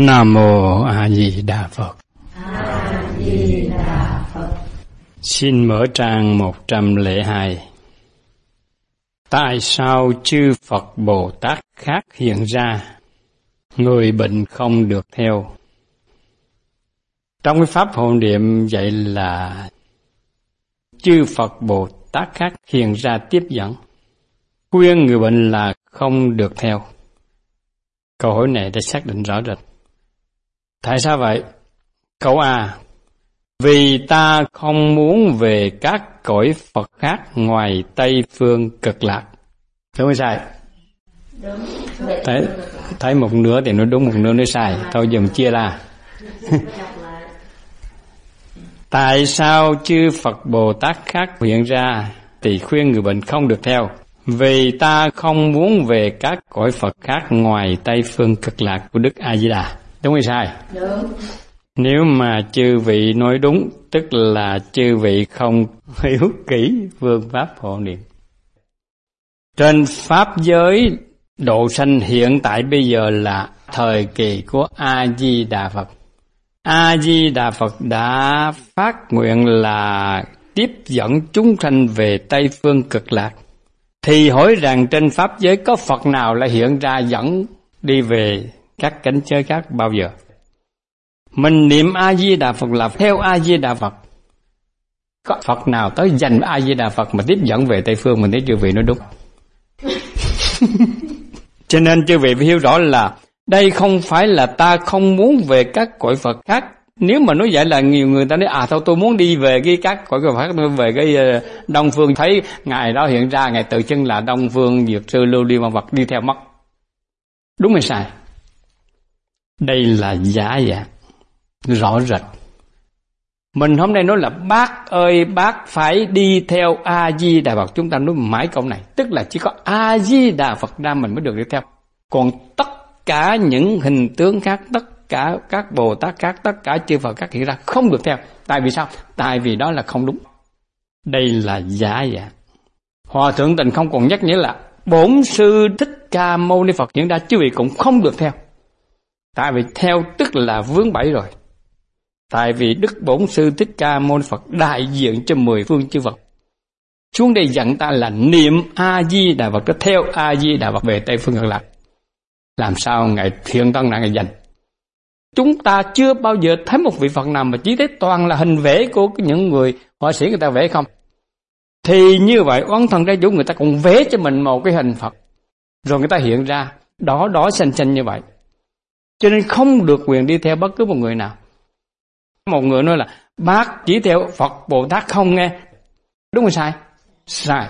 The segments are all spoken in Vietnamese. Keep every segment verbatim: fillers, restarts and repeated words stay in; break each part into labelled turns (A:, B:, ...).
A: Nam Mô A Di Đà Phật.
B: A Di Đà Phật.
A: Xin mở trang một trăm lẻ hai. Tại sao chư Phật Bồ Tát khác hiện ra, người bệnh không được theo? Trong cái pháp hộ niệm vậy là chư Phật Bồ Tát khác hiện ra tiếp dẫn, khuyên người bệnh là không được theo. Câu hỏi này đã xác định rõ rệt. Tại sao vậy? Câu A: vì ta không muốn về các cõi Phật khác ngoài Tây Phương Cực Lạc. Đúng hay sai?
B: Đúng.
A: Thấy, thấy một nửa thì nó đúng, một nửa nó sai. Thôi dùm chia ra. Tại sao chư Phật Bồ Tát khác hiện ra thì khuyên người bệnh không được theo? Vì ta không muốn về các cõi Phật khác ngoài Tây Phương Cực Lạc của Đức A Di Đà. Đúng hay sai?
B: Đúng.
A: Nếu mà chư vị nói đúng, tức là chư vị không hiểu kỹ phương pháp hộ niệm. Trên pháp giới độ sanh hiện tại bây giờ là thời kỳ của A Di Đà Phật. A Di Đà Phật đã phát nguyện là tiếp dẫn chúng sanh về Tây Phương Cực Lạc. Thì hỏi rằng trên pháp giới có Phật nào lại hiện ra dẫn đi về các cảnh giới khác bao giờ? Mình niệm A Di Đà Phật là theo A Di Đà Phật. Có Phật nào tới dành A Di Đà Phật mà tiếp dẫn về Tây Phương? Mình thấy chư vị nói đúng. Cho nên chư vị phải hiểu rõ là đây không phải là ta không muốn về các cõi Phật khác. Nếu mà nói vậy là nhiều người ta nói à thôi tôi muốn đi về cái các cõi Phật khác, tôi về cái Đông Phương, thấy ngài đó hiện ra, ngài tự xưng là Đông Phương Dược Sư Lưu Ly Ma Vật, đi theo mất. Đúng hay sai? Đây là giả dạng rõ rệt. Mình hôm nay nói là bác ơi bác phải đi theo A Di Đà Phật. Chúng ta nói mãi câu này, tức là chỉ có A Di Đà Phật ra mình mới được đi theo. Còn tất cả những hình tướng khác, tất cả các Bồ Tát khác, tất cả chư Phật khác hiện ra không được theo. Tại vì sao? Tại vì đó là không đúng. Đây là giả dạng. Hòa Thượng Tịnh không còn nhắc nhở là Bổn Sư Thích Ca Mâu Ni Phật hiện ra, chư vị cũng không được theo. Tại vì theo tức là vướng bẫy rồi. Tại vì Đức Bổn Sư Thích Ca Mâu Ni Phật đại diện cho mười phương chư Phật xuống đây dặn ta là niệm A Di Đà Phật, theo A Di Đà Phật về Tây Phương Cực Lạc. Làm sao ngài thiện tân nạn ngài dành? Chúng ta chưa bao giờ thấy một vị Phật nào mà chỉ thấy toàn là hình vẽ của những người họa sĩ người ta vẽ không. Thì như vậy oán thân trái chủ người ta cũng vẽ cho mình một cái hình Phật, rồi người ta hiện ra đó đó xanh xanh như vậy. Cho nên không được quyền đi theo bất cứ một người nào. Một người nói là bác chỉ theo Phật Bồ Tát không nghe. Đúng hay sai? Sai.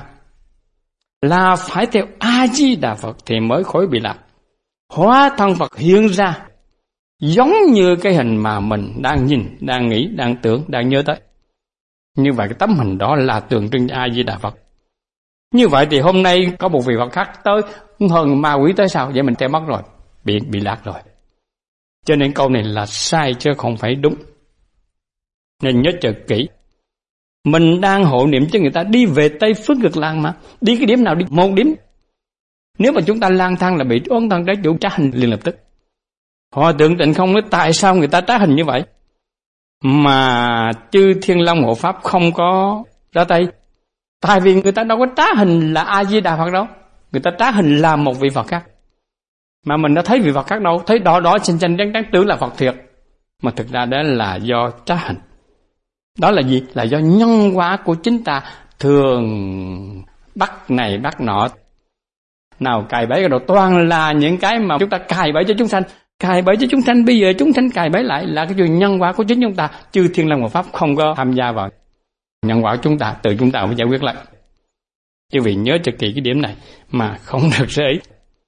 A: Là phải theo A Di Đà Phật thì mới khỏi bị lạc. Hóa thân Phật hiện ra giống như cái hình mà mình đang nhìn, đang nghĩ, đang tưởng, đang nhớ tới. Như vậy cái tấm hình đó là tượng trưng A Di Đà Phật. Như vậy thì hôm nay có một vị Phật khác tới hơn ma quỷ tới sao? Vậy mình theo mất rồi, bị bị lạc rồi. Cho nên câu này là sai chứ không phải đúng. Nên nhớ chờ kỹ. Mình đang hộ niệm cho người ta đi về Tây Phương Cực Lạc mà. Đi cái điểm nào đi? Một điểm. Nếu mà chúng ta lang thang là bị oán thân trái chủ trá hình liền lập tức. Hòa Thượng Tịnh không nói tại sao người ta trá hình như vậy mà chư Thiên Long Hộ Pháp không có ra tay. Tại vì người ta đâu có trá hình là A Di Đà Phật đâu. Người ta trá hình là một vị Phật khác. Mà mình đã thấy vị Phật khác đâu. Thấy đỏ đỏ xanh xanh trắng trắng tưởng là Phật thiệt. Mà thực ra đó là do trá hình. Đó là gì? Là do nhân quả của chính ta thường bắt này bắt nọ. Nào cài bẫy cái đồ toàn là những cái mà chúng ta cài bẫy cho chúng sanh. Cài bẫy cho chúng sanh, bây giờ chúng sanh cài bẫy lại là cái chuyện nhân quả của chính chúng ta. Chư Thiên Long Hộ Pháp không có tham gia vào. Nhân quả của chúng ta, tự chúng ta phải giải quyết lại. Chứ vì nhớ cho kỹ cái điểm này mà không được sơ ý.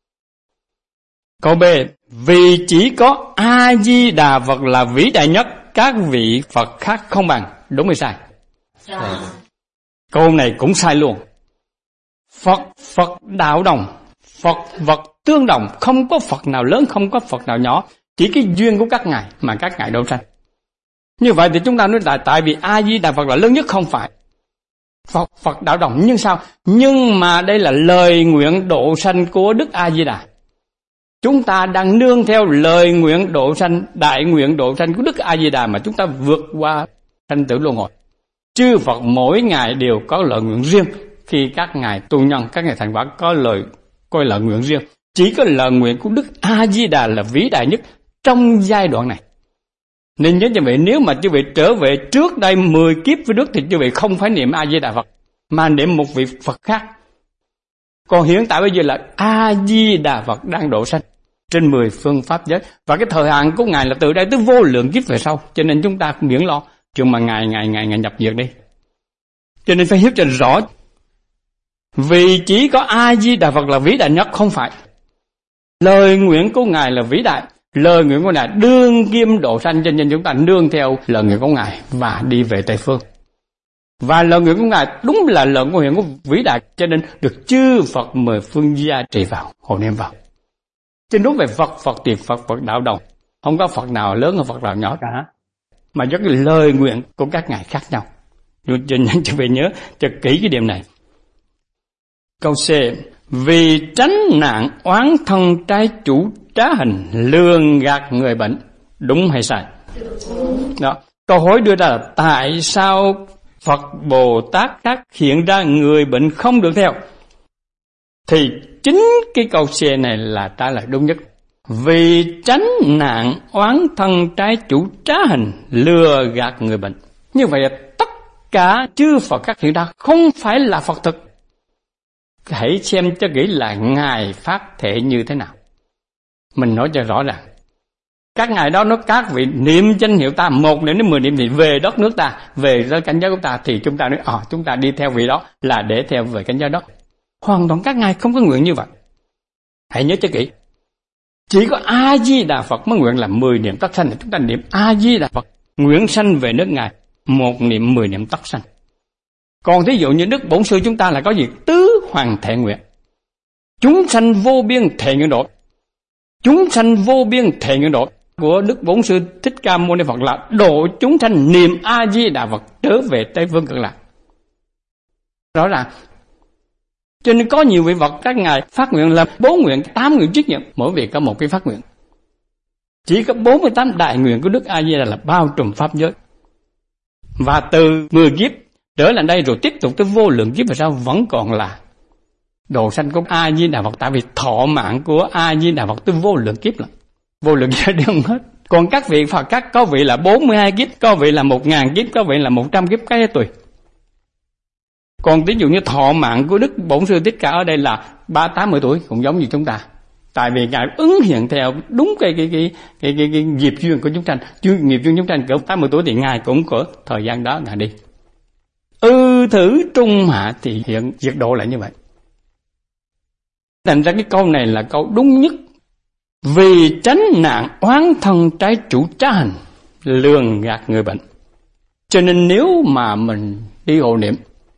A: Câu B: vì chỉ có A Di Đà Phật là vĩ đại nhất, các vị Phật khác không bằng. Đúng hay sai?
B: Sai.
A: Câu này cũng sai luôn. Phật Phật đạo đồng, Phật vật tương đồng, không có Phật nào lớn, không có Phật nào nhỏ, chỉ cái duyên của các ngài mà các ngài độ sanh. Như vậy thì chúng ta nói là tại vì A Di Đà Phật là lớn nhất, không phải. Phật Phật đạo đồng nhưng sao? Nhưng mà đây là lời nguyện độ sanh của Đức A Di Đà. Chúng ta đang nương theo lời nguyện độ sanh, đại nguyện độ sanh của Đức A Di Đà mà chúng ta vượt qua sanh tử luân hồi. Chư Phật mỗi ngày đều có lời nguyện riêng. Khi các ngài tu nhân, các ngài thành quả có lời coi lời nguyện riêng. Chỉ có lời nguyện của Đức A Di Đà là vĩ đại nhất trong giai đoạn này. Nên nhớ như vậy, nếu mà chư vị trở về trước đây mười kiếp với Đức thì chư vị không phải niệm A Di Đà Phật mà niệm một vị Phật khác. Còn hiện tại bây giờ là A Di Đà Phật đang độ sanh trên mười phương pháp giới, và cái thời hạn của ngài là từ đây tới vô lượng kiếp về sau, cho nên chúng ta cũng miễn lo chuyện mà ngài ngài ngài ngài nhập diệt đi. Cho nên phải hiểu cho rõ, vì chỉ có A Di Đà Phật là vĩ đại nhất, không phải. Lời nguyện của ngài là vĩ đại, lời nguyện của ngài đương kim độ sanh, cho nên chúng ta nương theo lời nguyện của ngài và đi về Tây phương. Và lời nguyện của ngài đúng là lời nguyện của vĩ đại, cho nên được chư Phật mười phương gia trì vào, hộ niệm vào. Chứ nói về Phật, Phật thì Phật, Phật đạo đồng, không có Phật nào lớn hơn Phật nào nhỏ cả, mà do cái lời nguyện của các ngài khác nhau. Cho nên chúng phải nhớ cho kỹ cái điểm này. Câu C. Vì tránh nạn oán thân trái chủ trá hình, lường gạt người bệnh. Đúng hay sai? Đó. Câu hỏi đưa ra là tại sao Phật Bồ Tát khác hiện ra người bệnh không được theo? Thì chính cái câu C này là trả lời đúng nhất. Vì tránh nạn oán thân trái chủ trá hình, lừa gạt người bệnh. Như vậy là tất cả chư Phật khác hiện ra không phải là Phật thực. Hãy xem cho kỹ là ngài phát thể như thế nào. Mình nói cho rõ ràng. Các ngài đó nói các vị niệm danh hiệu ta, một niệm đến mười niệm thì về đất nước ta, về tới cảnh giới của ta, thì chúng ta nói à, chúng ta đi theo vị đó là để theo về cảnh giới đó. Hoàn toàn các ngài không có nguyện như vậy. Hãy nhớ cho kỹ. Chỉ có A Di Đà Phật mới nguyện là mười niệm tất sanh, thì chúng ta niệm A Di Đà Phật nguyện sanh về nước ngài, một niệm mười niệm tất sanh. Còn thí dụ như Đức Bổn Sư chúng ta là có gì? Tứ hoàng thệ nguyện. Chúng sanh vô biên thệ nguyện độ. Chúng sanh vô biên thệ nguyện độ của Đức Bổn Sư Thích Ca Mâu Ni Phật là độ chúng sanh niệm A Di Đà Phật trở về Tây phương Cực Lạc. Rõ ràng. Cho nên có nhiều vị Phật các ngài phát nguyện là bốn nguyện, tám nguyện trích nhận, mỗi vị có một cái phát nguyện. Chỉ có bốn mươi tám đại nguyện của Đức A Di Đà là bao trùm pháp giới. Và từ mười kiếp trở lại đây rồi tiếp tục tới vô lượng kiếp về sau vẫn còn là độ sanh của A Di Đà Phật, tại vì thọ mạng của A Di Đà Phật tới vô lượng kiếp là vô lượng kiếp đều hết. Còn các vị Phật các có vị là bốn mươi hai kiếp, có vị là một ngàn kiếp, có vị là một trăm kiếp, cái tùy. Còn ví dụ như thọ mạng của Đức Bổn Sư Thích Ca ở đây là ba tám mươi tuổi, cũng giống như chúng ta. Tại vì ngài ứng hiện theo đúng cái cái cái cái cái, cái nghiệp duyên của chúng sanh, nghiệp duyên chúng sanh cỡ tám mươi tuổi thì ngài cũng có thời gian đó ngài đi. Ư thử trung hạ thì hiện diệt độ lại như vậy. Thành ra cái câu này là câu đúng nhất. Vì tránh nạn oán thân trái chủ trá hành, lường gạt người bệnh. Cho nên nếu mà mình đi hộ niệm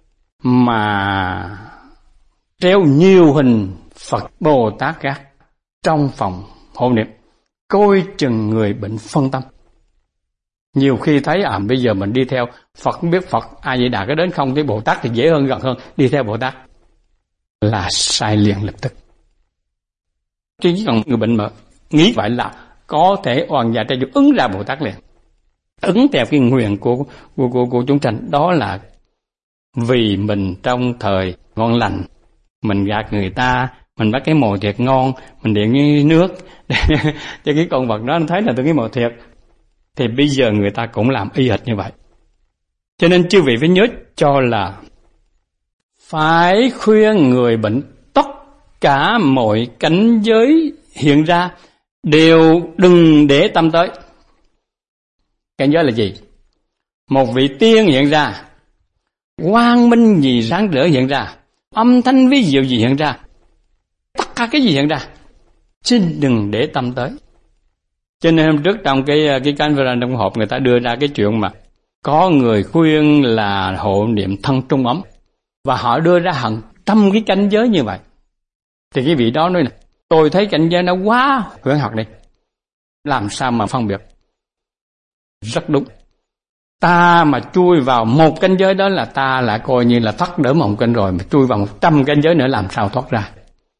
A: mà treo nhiều hình Phật Bồ Tát khác trong phòng hộ niệm, coi chừng người bệnh phân tâm. Nhiều khi thấy à bây giờ mình đi theo Phật, không biết Phật A Di Đà có đến không, thì Bồ Tát thì dễ hơn gần hơn, đi theo Bồ Tát là sai liền lập tức. Chứ chỉ cần người bệnh mà nghĩ vậy là có thể oan gia trai ứng ra Bồ Tát liền, ứng theo cái nguyện của của của, của chúng sanh. Đó là vì mình trong thời ngon lành, mình gạt người ta, mình bắt cái mồi thiệt ngon, mình điện như nước cho cái con vật đó nó thấy là tôi cái mồi thiệt, thì bây giờ người ta cũng làm y hệt như vậy. Cho nên chư vị phải nhớ cho là phải khuyên người bệnh tất cả mọi cảnh giới hiện ra đều đừng để tâm tới. Cảnh giới là gì? Một vị tiên hiện ra, quang minh gì sáng rỡ hiện ra, âm thanh ví diệu gì hiện ra, tất cả cái gì hiện ra, xin đừng để tâm tới. Cho nên hôm trước trong cái cái canh Vran trong hộp người ta đưa ra cái chuyện mà có người khuyên là hộ niệm thân trung ấm, và họ đưa ra hàng trăm cái cảnh giới như vậy. Thì cái vị đó nói này, tôi thấy cảnh giới nó quá huyễn hoặc đi, làm sao mà phân biệt? Rất đúng. Ta mà chui vào một cảnh giới đó là ta lại coi như là thất đỡ mộng kinh rồi, mà chui vào một trăm cảnh giới nữa làm sao thoát ra?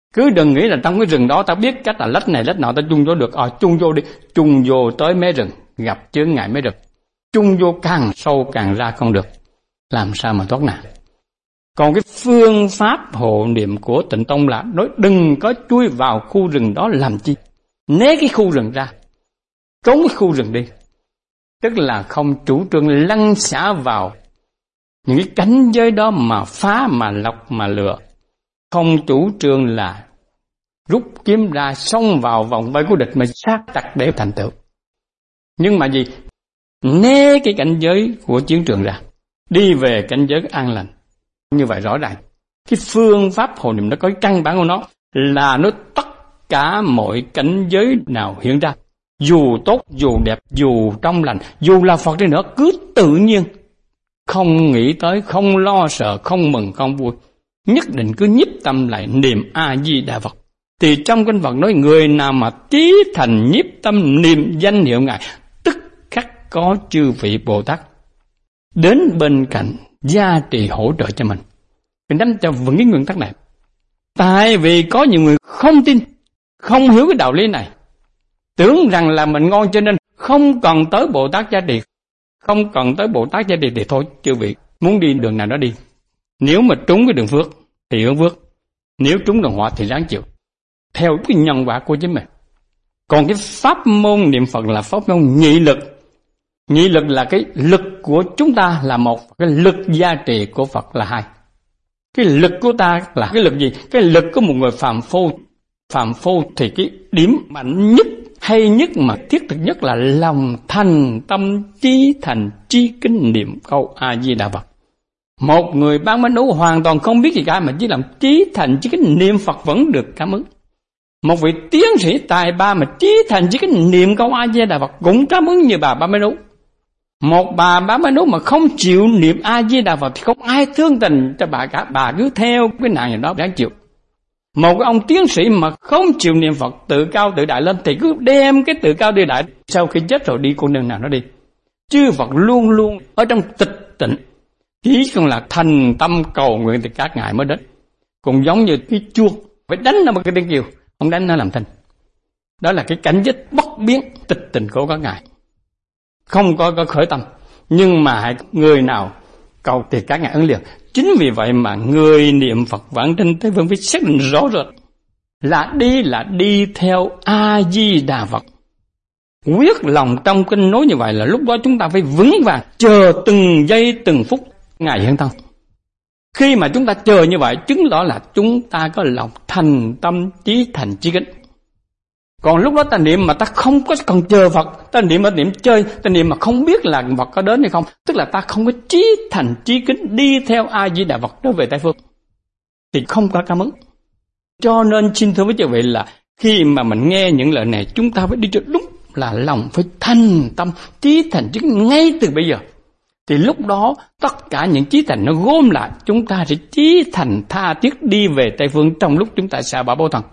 A: Cứ đừng nghĩ là trong cái rừng đó ta biết cách là lách này lách nọ ta chung vô được. Ờ, chung vô đi, chung vô tới mé rừng, gặp chướng ngại mé rừng. Chung vô càng sâu càng ra không được. Làm sao mà thoát nạn. Còn cái phương pháp hộ niệm của Tịnh Tông là nói đừng có chui vào khu rừng đó làm chi. Né cái khu rừng ra, trốn cái khu rừng đi. Tức là không chủ trương lăn xả vào những cái cảnh giới đó mà phá, mà lọc, mà lừa. Không chủ trương là rút kiếm ra xông vào vòng vây của địch mà sát tặc để thành tựu. Nhưng mà gì? Né cái cảnh giới của chiến trường ra, đi về cảnh giới an lành. Như vậy rõ ràng cái phương pháp hộ niệm nó có cái căn bản của nó là nó tất cả mọi cảnh giới nào hiện ra, dù tốt, dù đẹp, dù trong lành, dù là Phật đi nữa, cứ tự nhiên, không nghĩ tới, không lo sợ, không mừng, không vui, nhất định cứ nhiếp tâm lại niệm A Di Đà Phật. Thì trong kinh Phật nói người nào mà chí thành nhiếp tâm niệm danh hiệu Ngài, tức khắc có chư vị Bồ Tát đến bên cạnh gia trì hỗ trợ cho mình. Mình đánh cho vững cái nguyên tắc này. Tại vì có nhiều người không tin, không hiểu cái đạo lý này, tưởng rằng là mình ngon cho nên không cần tới Bồ Tát gia trì, không cần tới Bồ Tát gia trì thì thôi, chư vị muốn đi đường nào đó đi. Nếu mà trúng cái đường phước thì hướng phước, nếu trúng đường họa thì ráng chịu, theo cái nhân quả của chính mình. Còn cái pháp môn niệm Phật là pháp môn nhị lực. Nhị lực là cái lực của chúng ta là một, cái lực gia trì của Phật là hai. Cái lực của ta là cái lực gì? Cái lực của một người phàm phu. Phàm phu thì cái điểm mạnh nhất, hay nhất mà thiết thực nhất là lòng thành tâm chí thành trí kính niệm câu A Di Đà Phật. Một người bán bánh ú hoàn toàn không biết gì cả mà chỉ làm trí thành trí kính niệm Phật vẫn được cảm ứng. Một vị tiến sĩ tài ba mà trí thành trí kính niệm câu A Di Đà Phật cũng cảm ứng như bà bán bánh ú. Một bà bán bánh ú mà không chịu niệm A Di Đà Phật thì không ai thương tình cho bà cả, bà cứ theo cái nạn gì đó đáng chịu. Một cái ông tiến sĩ mà không chịu niệm Phật, tự cao tự đại lên thì cứ đem cái tự cao tự đại, sau khi chết rồi đi con đường nào nó đi. Chư Phật luôn luôn ở trong tịch tịnh, chỉ còn là thành tâm cầu nguyện thì các ngài mới đến. Cũng giống như cái chuông phải đánh nó một cái tiếng kêu, không đánh nó làm thinh. Đó là cái cảnh giới bất biến tịch tịnh của các ngài, không có, có khởi tâm. Nhưng mà người nào cầu thì các ngài ứng liền. Chính vì vậy mà người niệm Phật vãng sanh Tây Phương phải xác định rõ rệt là đi là đi theo A Di Đà Phật. Quyết lòng trong kinh nói như vậy là lúc đó chúng ta phải vững vàng chờ từng giây từng phút ngài hiện thân. Khi mà chúng ta chờ như vậy chứng tỏ là chúng ta có lòng thành tâm chí thành chí kính. Còn lúc đó ta niệm mà ta không có cần chờ Phật, ta niệm mà niệm chơi, ta niệm mà không biết là Phật có đến hay không, tức là ta không có chí thành chí kính đi theo A Di Đà Phật trở về Tây Phương thì không có cảm ứng. Cho nên xin thưa với quý vị là khi mà mình nghe những lời này chúng ta phải đi cho đúng, là lòng phải thành tâm chí thành chí kính ngay từ bây giờ. Thì lúc đó tất cả những chí thành nó gom lại, chúng ta sẽ chí thành tha thiết đi về Tây Phương trong lúc chúng ta xả bỏ báo thân.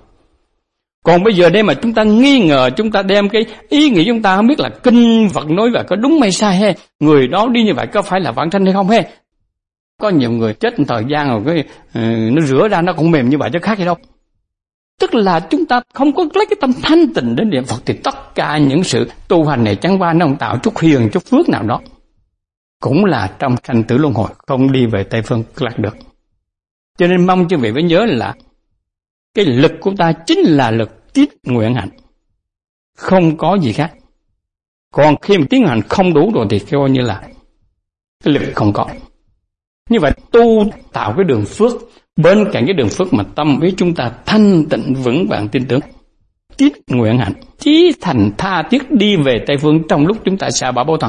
A: Còn bây giờ đây mà chúng ta nghi ngờ, chúng ta đem cái ý nghĩ chúng ta không biết là kinh Phật nói vậy có đúng hay sai hay, người đó đi như vậy có phải là vãng sanh hay không hay. Có nhiều người chết một thời gian rồi cái uh, nó rửa ra nó cũng mềm như vậy chứ khác gì đâu. Tức là chúng ta không có lấy cái tâm thanh tịnh đến niệm Phật thì tất cả những sự tu hành này chẳng qua nó không tạo chút hiền chút phước nào đó, cũng là trong sanh tử luân hồi, không đi về Tây Phương cực lạc được. Cho nên mong quý vị phải nhớ là cái lực của ta chính là lực tiết nguyện hạnh, không có gì khác. Còn khi mà tiến hành không đủ rồi thì coi như là cái lực không có. Như vậy tu tạo cái đường phước, bên cạnh cái đường phước mà tâm với chúng ta thanh tịnh vững vàng tin tưởng, tiết nguyện hạnh, chí thành tha thiết đi về Tây Phương trong lúc chúng ta xả bỏ báo thân,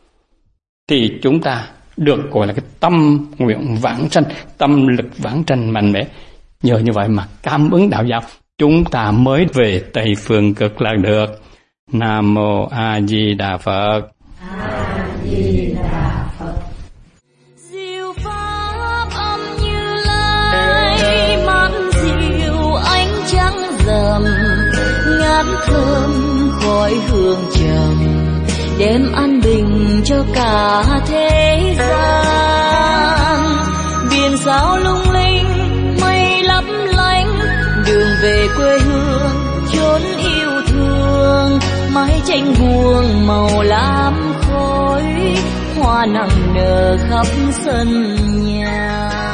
A: thì chúng ta được gọi là cái tâm nguyện vãng sanh, tâm lực vãng sanh mạnh mẽ. Nhờ như vậy mà cảm ứng đạo giáo, chúng ta mới về Tây Phương cực lạc được. Nam mô A Di Đà Phật.
B: A Di Đà Phật.
C: Diệu pháp âm Như Lai, mắt diệu ánh trắng rằm, ngát thơm khói hương trầm, đem an bình cho cả thế gian. Biển sao lung linh, mây lấp lánh, đường cánh buông màu lam khói, hoa nặng nở khắp sân nhà.